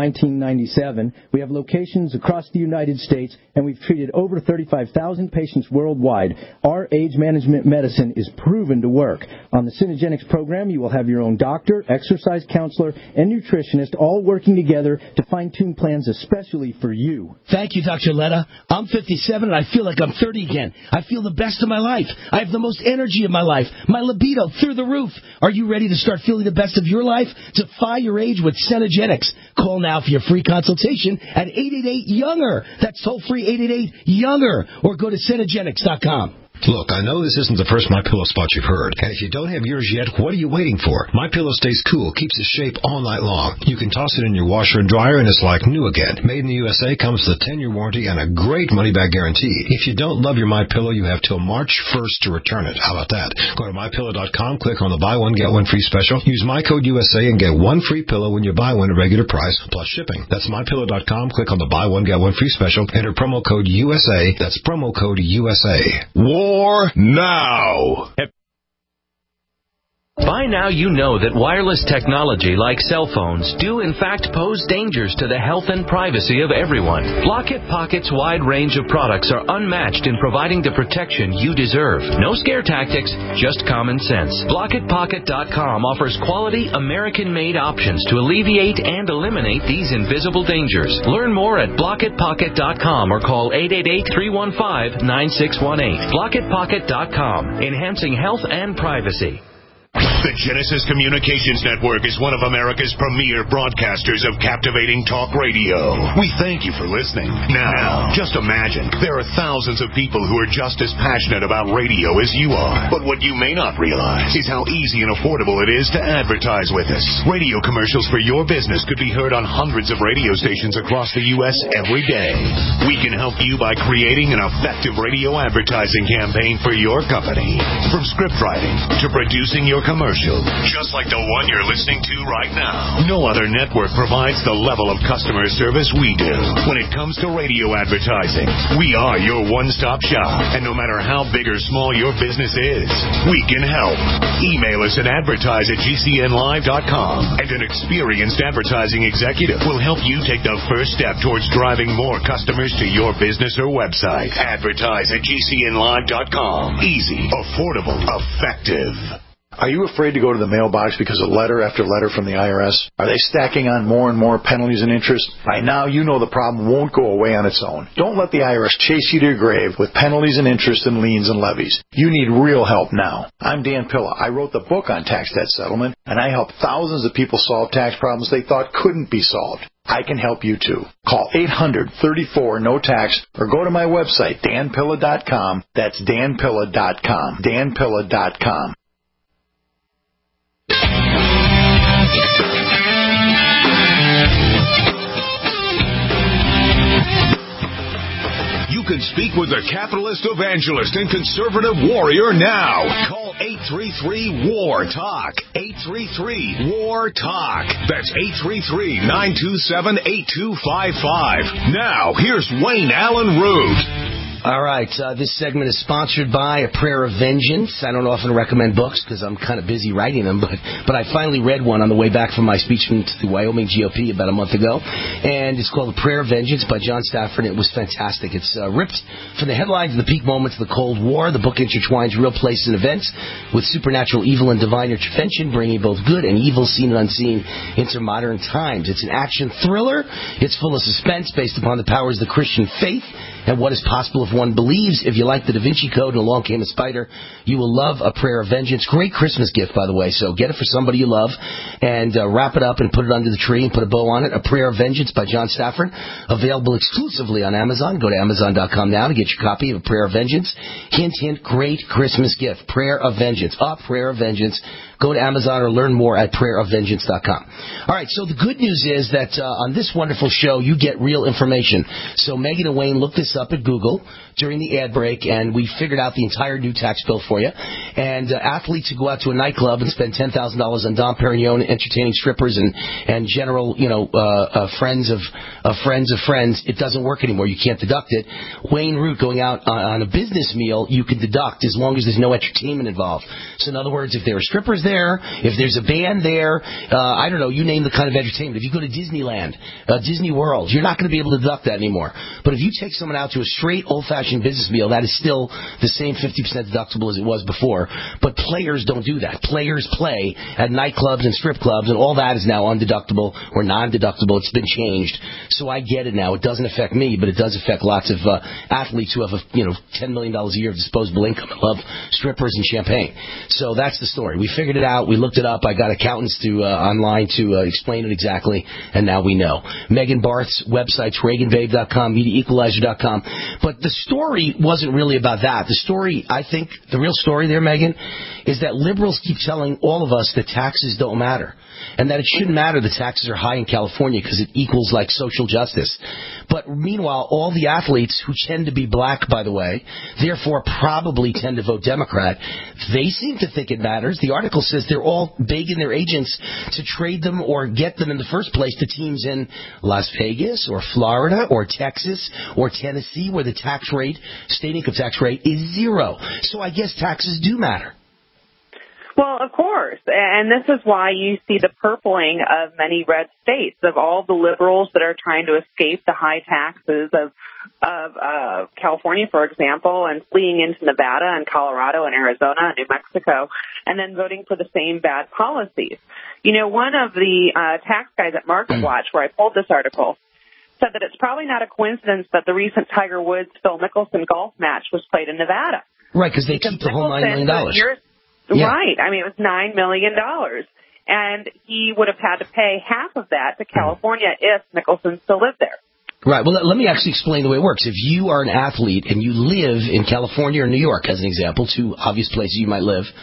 1997. We have locations across the United States, and we've treated over 35,000 patients worldwide. Our age management medicine is proven to work. On the Cenegenics program, you will have your own doctor, exercise counselor, and nutritionist all working together to fine-tune plans especially for you. Thank you, Dr. Letta. I'm 57 and I feel like I'm 30 again. I feel the best of my life. I have the most energy of my life. My libido through the roof. Are you ready to start feeling the best of your life? Defy your age with Cenegenics. Call now for your free consultation at 888-YOUNGER. That's toll-free 888-YOUNGER. Or go to Cenegenics.com. Look, I know this isn't the first MyPillow spot you've heard, and if you don't have yours yet, what are you waiting for? MyPillow stays cool, keeps its shape all night long. You can toss it in your washer and dryer, and it's like new again. Made in the USA, comes with a 10-year warranty and a great money-back guarantee. If you don't love your MyPillow, you have till March 1st to return it. How about that? Go to MyPillow.com, click on the buy one, get one free special. Use my code USA and get one free pillow when you buy one at regular price, plus shipping. That's MyPillow.com, click on the buy one, get one free special. Enter promo code USA. That's promo code USA. War now. By now you know that wireless technology like cell phones do in fact pose dangers to the health and privacy of everyone. Blockit Pocket's wide range of products are unmatched in providing the protection you deserve. No scare tactics, just common sense. BlockitPocket.com offers quality American-made options to alleviate and eliminate these invisible dangers. Learn more at BlockitPocket.com or call 888-315-9618. BlockitPocket.com, enhancing health and privacy. The Genesis Communications Network is one of America's premier broadcasters of captivating talk radio. We thank you for listening. Now, just imagine, there are thousands of people who are just as passionate about radio as you are. But what you may not realize is how easy and affordable it is to advertise with us. Radio commercials for your business could be heard on hundreds of radio stations across the U.S. every day. We can help you by creating an effective radio advertising campaign for your company. From script writing to producing your commercial, just like the one you're listening to right now. No other network provides the level of customer service we do. When it comes to radio advertising, we are your one-stop shop. And no matter how big or small your business is, we can help. Email us at advertise@gcnlive.com, and an experienced advertising executive will help you take the first step towards driving more customers to your business or website. Advertise@gcnlive.com. Easy, affordable, effective. Are you afraid to go to the mailbox because of letter after letter from the IRS? Are they stacking on more and more penalties and interest? By now, you know the problem won't go away on its own. Don't let the IRS chase you to your grave with penalties and interest and liens and levies. You need real help now. I'm Dan Pilla. I wrote the book on tax debt settlement, and I helped thousands of people solve tax problems they thought couldn't be solved. I can help you too. Call 800-34-NO-TAX or go to my website, danpilla.com. That's danpilla.com. danpilla.com. You can speak with the capitalist evangelist and conservative warrior now. Call 833-WAR-TALK. 833-WAR-TALK. That's 833-927-8255. Now, here's Wayne Allen Root. All right, this segment is sponsored by A Prayer of Vengeance. I don't often recommend books because I'm kind of busy writing them, but I finally read one on the way back from my speech to the Wyoming GOP about a month ago, and it's called A Prayer of Vengeance by John Stafford. It was fantastic. It's ripped from the headlines of the peak moments of the Cold War. The book intertwines real places and events with supernatural evil and divine intervention, bringing both good and evil, seen and unseen, into modern times. It's an action thriller. It's full of suspense based upon the powers of the Christian faith and what is possible if one believes. If you like the Da Vinci Code and Along Came a Spider, you will love A Prayer of Vengeance. Great Christmas gift, by the way, so get it for somebody you love and wrap it up and put it under the tree and put a bow on it. A Prayer of Vengeance by John Stafford, available exclusively on Amazon. Go to Amazon.com now to get your copy of A Prayer of Vengeance. Hint, hint, great Christmas gift. Prayer of Vengeance. A Prayer of Vengeance. Go to Amazon or learn more at prayerofvengeance.com. All right, so the good news is that on this wonderful show, you get real information. So Megan and Wayne looked this up at Google during the ad break, and we figured out the entire new tax bill for you. And athletes who go out to a nightclub and spend $10,000 on Dom Perignon entertaining strippers and general, friends of friends, it doesn't work anymore. You can't deduct it. Wayne Root going out on a business meal, you can deduct as long as there's no entertainment involved. So in other words, if there are strippers there, if there's a band there, I don't know, you name the kind of entertainment. If you go to Disneyland, Disney World, you're not going to be able to deduct that anymore. But if you take someone out to a straight old-fashioned business meal, that is still the same 50% deductible as it was before. But players don't do that. Players play at nightclubs and strip clubs, and all that is now undeductible or non-deductible. It's been changed. So I get it now. It doesn't affect me, but it does affect lots of athletes who have $10 million a year of disposable income and love strippers and champagne. So that's the story. We figured it out. We looked it up. I got accountants online to explain it exactly, and now we know. Megan Barth's website's ReaganBabe.com, MediaEqualizer.com. But the story wasn't really about that. The story, I think, the real story there, Megan, is that liberals keep telling all of us that taxes don't matter. And that it shouldn't matter that taxes are high in California because it equals like social justice. But meanwhile, all the athletes who tend to be black, by the way, therefore probably tend to vote Democrat, they seem to think it matters. The article says they're all begging their agents to trade them or get them in the first place to teams in Las Vegas or Florida or Texas or Tennessee where the tax rate, state income tax rate, is 0. So I guess taxes do matter. Well, of course, and this is why you see the purpling of many red states, of all the liberals that are trying to escape the high taxes of California, for example, and fleeing into Nevada and Colorado and Arizona and New Mexico, and then voting for the same bad policies. You know, one of the tax guys at MarketWatch, where I pulled this article, said that it's probably not a coincidence that the recent Tiger Woods-Phil Mickelson golf match was played in Nevada. Right, because they keep the whole $9 million. Yeah. Right. I mean, it was $9 million. And he would have had to pay half of that to California if Mickelson still lived there. Right. Well, let me actually explain the way it works. If you are an athlete and you live in California or New York, as an example, two obvious places you might live,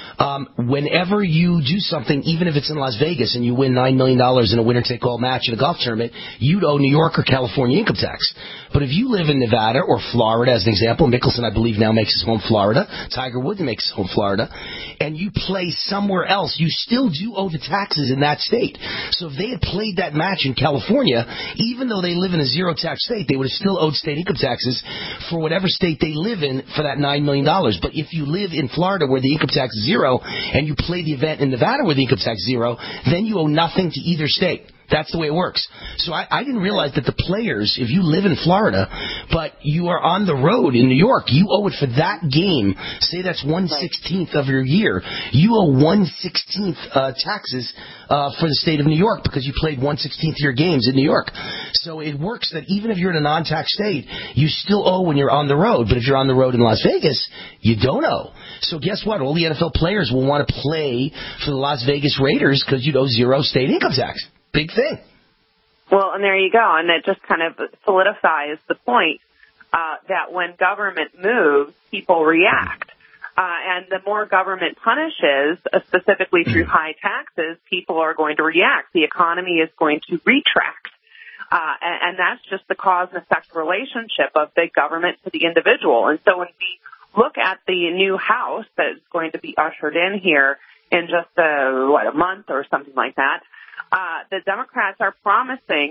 whenever you do something, even if it's in Las Vegas and you win $9 million in a winner-take-all match in a golf tournament, you'd owe New York or California income tax. But if you live in Nevada or Florida, as an example, Mickelson, I believe, now makes his home Florida, Tiger Woods makes his home Florida, and you play somewhere else, you still do owe the taxes in that state. So if they had played that match in California, even though they live in a zero-tax state, they would have still owed state income taxes for whatever state they live in for that $9 million. But if you live in Florida where the income tax is zero, and you play the event in Nevada where the income tax is zero, then you owe nothing to either state. That's the way it works. So I didn't realize that the players, if you live in Florida, but you are on the road in New York, you owe it for that game. Say that's 1/16th of your year. You owe 1/16th taxes for the state of New York because you played 1/16th of your games in New York. So it works that even if you're in a non-tax state, you still owe when you're on the road. But if you're on the road in Las Vegas, you don't owe. So guess what? All the NFL players will want to play for the Las Vegas Raiders because you owe zero state income tax. Big thing. Well, and there you go. And it just kind of solidifies the point that when government moves, people react. And the more government punishes, specifically through high taxes, people are going to react. The economy is going to retract. And that's just the cause and effect relationship of big government to the individual. And so when we look at the new house that is going to be ushered in here in just a month or something like that, the Democrats are promising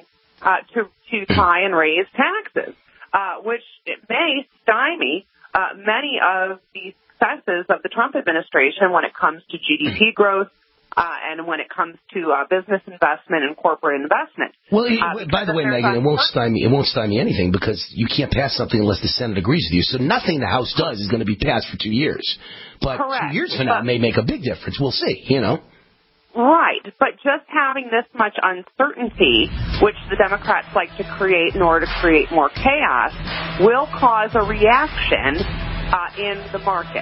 to try and raise taxes, which may stymie many of the successes of the Trump administration when it comes to GDP growth and when it comes to business investment and corporate investment. Well, by the way, Megan, it won't stymie anything because you can't pass something unless the Senate agrees with you. So nothing the House does is going to be passed for 2 years. But correct. 2 years from now may make a big difference. We'll see, Right, but just having this much uncertainty, which the Democrats like to create in order to create more chaos, will cause a reaction in the market.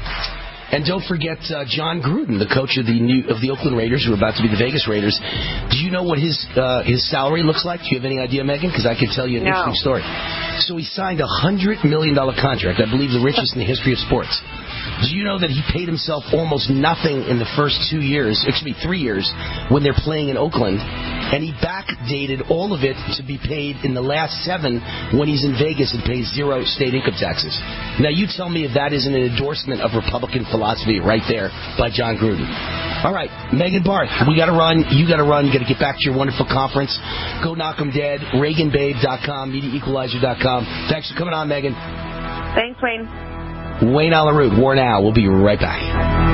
And don't forget John Gruden, the coach of the Oakland Raiders, who are about to be the Vegas Raiders. Do you know what his salary looks like? Do you have any idea, Megan? Because I could tell you an interesting story. So he signed a $100 million contract, I believe the richest in the history of sports. Do you know that he paid himself almost nothing in the first 2 years, 3 years, when they're playing in Oakland, and he backdated all of it to be paid in the last 7 when he's in Vegas and pays zero state income taxes? Now you tell me if that isn't an endorsement of Republican philosophy right there by John Gruden. All right, Megan Barth, we got to run. You got to run. You got to get back to your wonderful conference. Go knock 'em dead. ReaganBabe.com, MediaEqualizer.com. Thanks for coming on, Megan. Thanks, Wayne. Wayne Allyn Root, War Now. We'll be right back.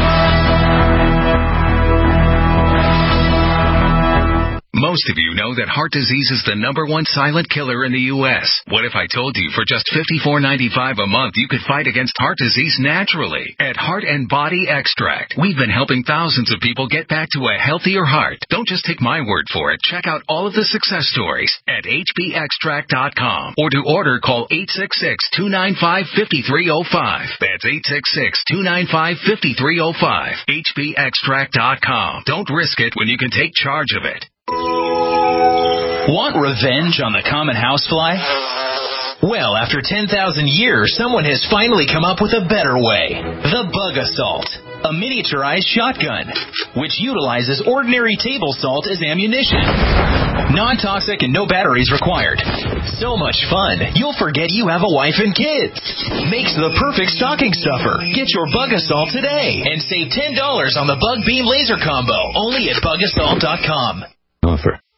Most of you know that heart disease is the #1 silent killer in the U.S. What if I told you for just $54.95 a month you could fight against heart disease naturally? At Heart and Body Extract, we've been helping thousands of people get back to a healthier heart. Don't just take my word for it. Check out all of the success stories at hbextract.com. Or to order, call 866-295-5305. That's 866-295-5305. hbextract.com. Don't risk it when you can take charge of it. Want revenge on the common housefly? Well, after 10,000 years, someone has finally come up with a better way. The Bug Assault, a miniaturized shotgun, which utilizes ordinary table salt as ammunition. Non-toxic and no batteries required. So much fun, you'll forget you have a wife and kids. Makes the perfect stocking stuffer. Get your Bug Assault today and save $10 on the Bug Beam Laser Combo, only at BugAssault.com. Offer.